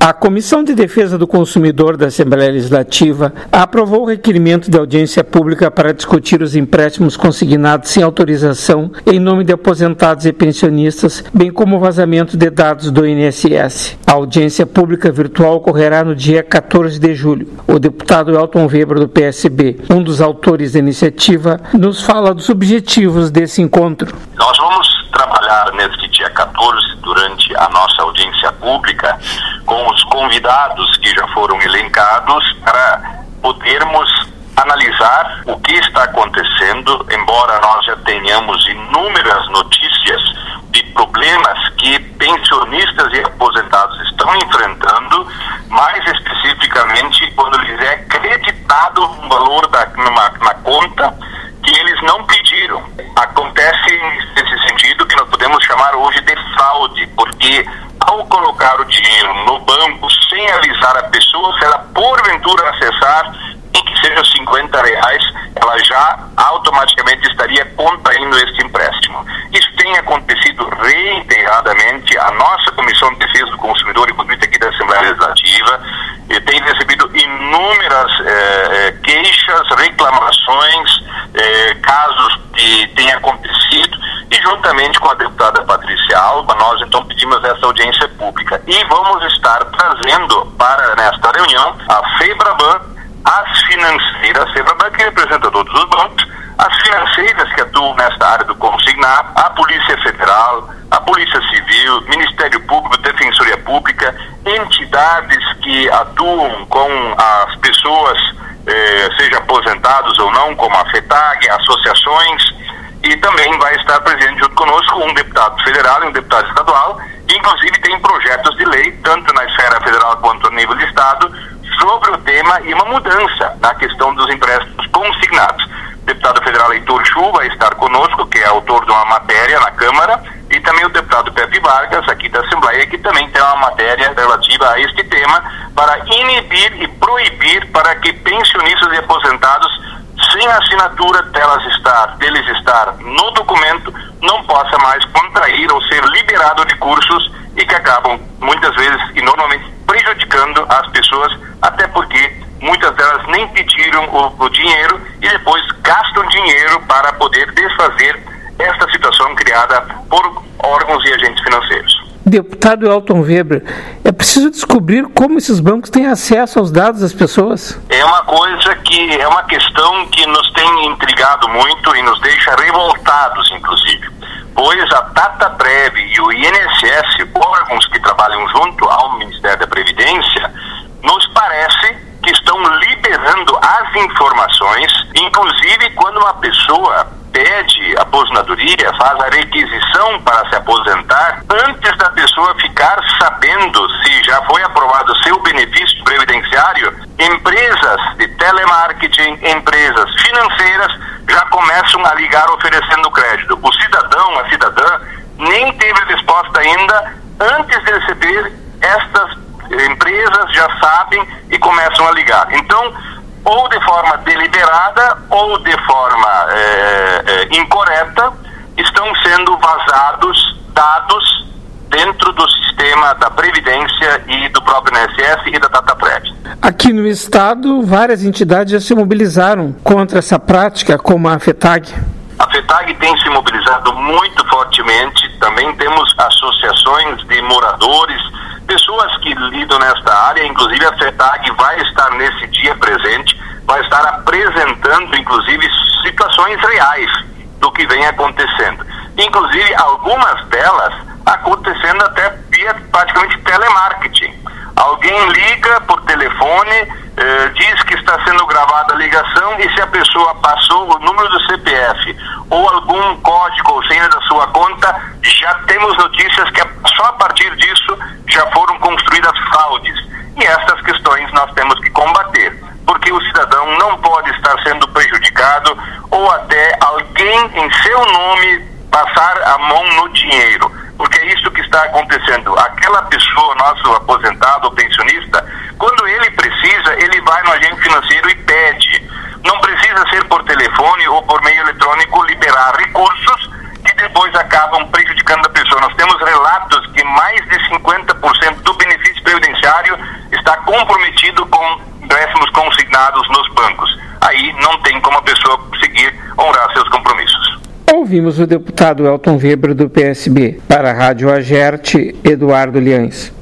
A Comissão de Defesa do Consumidor da Assembleia Legislativa aprovou o requerimento de audiência pública para discutir os empréstimos consignados sem autorização em nome de aposentados e pensionistas, bem como o vazamento de dados do INSS. A audiência pública virtual ocorrerá no dia 14 de julho. O deputado Elton Weber, do PSB, um dos autores da iniciativa, nos fala dos objetivos desse encontro. Nós vamos trabalhar neste dia 14, durante a nossa audiência pública, com os convidados que já foram elencados, para podermos analisar o que está acontecendo, embora nós já tenhamos inúmeras notícias de problemas que pensionistas e aposentados estão enfrentando, mais especificamente quando lhes é creditado um valor na conta que eles não pediram. Acontece nesse sentido que nós podemos chamar hoje de fraude, porque ao colocar o dinheiro no banco sem avisar a pessoa, se ela porventura acessar, em que seja R$50, ela já automaticamente estaria contraindo este empréstimo. Isso tem acontecido reiteradamente. A nossa Comissão de Defesa do Consumidor e Consumidor aqui da Assembleia Legislativa tem recebido inúmeras queixas, reclamações, casos que têm acontecido, e juntamente com a deputada Patrícia Alba, nós então pedimos essa audiência pública. E vamos estar trazendo para nesta reunião a FEBRABAN, as financeiras, a FEBRABAN que representa todos os bancos, as financeiras que atuam nesta área do consignado, a Polícia Federal, a Polícia Civil, Ministério Público, Defensoria Pública, entidades que atuam com as pessoas, seja aposentados ou não, como a FETAG, associações, e também vai estar presente junto conosco um deputado federal e um deputado estadual. Inclusive tem projetos de lei, tanto na esfera federal quanto no nível de estado, sobre o tema e uma mudança na questão dos empréstimos consignados. O deputado federal Heitor Chu vai estar conosco, que é autor de uma matéria na Câmara, e também o deputado Pepe Vargas, aqui da Assembleia, que também tem uma matéria relativa a este tema, para inibir e proibir para que pensionistas e aposentados, sem a assinatura deles estar no documento, não possa mais contrair ou ser liberado de recursos, e que acabam muitas vezes e normalmente prejudicando as pessoas, até porque muitas delas nem pediram o dinheiro e depois gastam dinheiro para poder desfazer esta situação criada por órgãos e agentes financeiros. Deputado Elton Weber, é preciso descobrir como esses bancos têm acesso aos dados das pessoas? É uma questão que nos tem intrigado muito e nos deixa revoltados, inclusive, pois a Dataprev e o INSS, órgãos que trabalham junto ao Ministério da Previdência, nos parece que estão liberando as informações, inclusive quando uma pessoa pede aposentadoria, faz a requisição para se aposentar, antes da pessoa ficar sabendo se já foi aprovado o seu benefício previdenciário, empresas de telemarketing, empresas financeiras já começam a ligar oferecendo crédito. O cidadão, a cidadã, nem teve resposta ainda, antes de receber, estas empresas já sabem e começam a ligar. Então, ou de forma deliberada ou de forma incorreta, estão sendo vazados dados dentro do sistema da Previdência e do próprio INSS e da Dataprev. Aqui no estado, várias entidades já se mobilizaram contra essa prática, como a FETAG. A FETAG tem se mobilizado muito fortemente, também temos associações de moradores, pessoas que lidam nesta área, inclusive a FETAG vai estar nesse dia presente, vai estar apresentando, inclusive, situações reais do que vem acontecendo. Inclusive, algumas delas acontecendo até via praticamente telemarketing. Alguém liga por telefone, diz que está sendo gravada a ligação, e se a pessoa passou o número do CPF ou algum código ou senha da sua conta, já temos notícias que só a partir disso já foram construídas fraudes. E essas questões nós temos que combater, porque o cidadão não pode estar sendo prejudicado ou até alguém em seu nome passar a mão no dinheiro, porque é isso que está acontecendo. Aquela pessoa, nosso aposentado ou pensionista, quando ele precisa, ele vai no agente financeiro e pede. Não precisa ser por telefone ou por meio eletrônico liberar recursos que depois acabam prejudicando a pessoa. Nós temos relatos que mais de 50% do benefício previdenciário empresário está comprometido com empréstimos consignados nos bancos. Aí não tem como a pessoa conseguir honrar seus compromissos. Ouvimos o deputado Elton Weber, do PSB. Para a Rádio Agerte, Eduardo Liães.